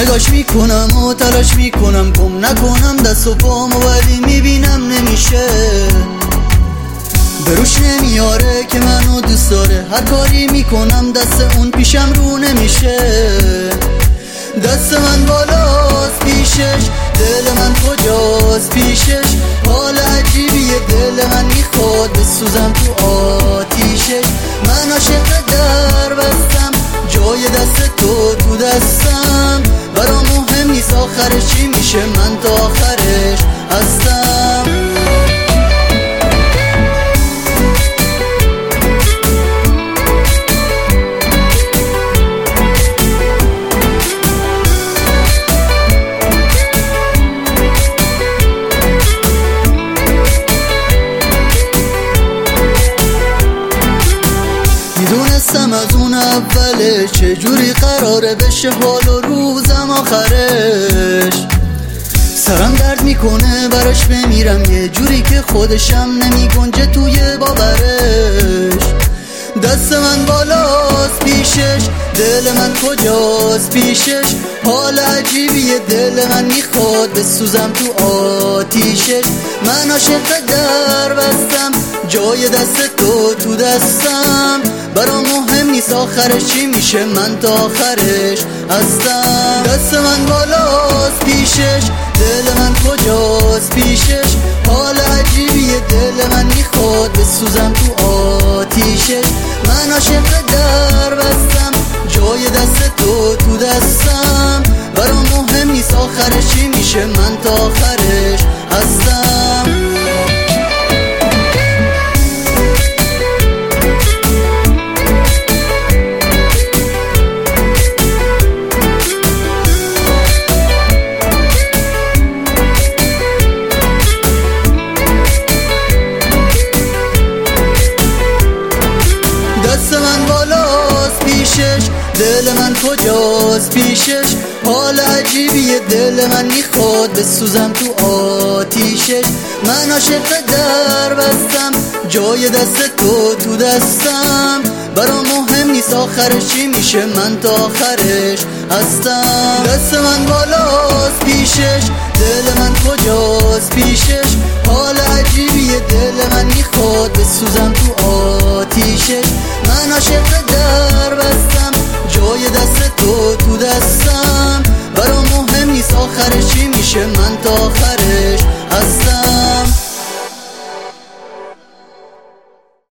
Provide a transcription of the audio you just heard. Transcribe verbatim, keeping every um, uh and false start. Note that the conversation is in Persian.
نگاش میکنم و تلاش میکنم گم نکنم دست و پامو، ولی میبینم نمیشه. بروش نمیاره که منو دوست داره، هر کاری میکنم دست اون پیشم رو نمیشه. دست من بالاست پیشش، دل من کجاست پیشش. حال عجیبیه دل من میخواد بسوزم تو آتیشش. من عاشق در بستم، جای دست تو تو دستم. برام مهم نیست آخرش چی میشه، من تا آخرش هستم. میدونستم از اون اوله چجوری قراره بشه حال و روزم آخرش. سرم درد میکنه براش بمیرم یه جوری که خودشم نمیگنجه توی باورش. دست من بالاست پیشش، دل من کجاست پیشش. حال عجیبیه دل من میخواد بسوزم تو آتیشش. من عاشق در بستم، جای دست تو تو دستم. برام مهم نیست آخرش چی میشه، من تا آخرش هستم. دست من بالاست پیشش، دل من کجاست پیشش. حال عجیبیه دل من میخواد بسوزم تو آتیشش. من عاشق در بستم، جای دست تو تو دستم. برام مهم نیست آخرش چی میشه، من تا آخرش هستم. دست من بالاست پیشش، دل من کجاست پیشش. حال عجیبیه دل من میخواد بسوزم تو آتیشش. من عاشق در بستم، جای دست تو تو دستم. برام مهم نیست آخرش چی میشه، من تا آخرش هستم. دست من بالاست پیشش، دل من کجاست پیشش. حال عجیبیه دل من میخواد بسوزم تو آتیشش. من عاشق در بستم، جای دست تو تو دستم.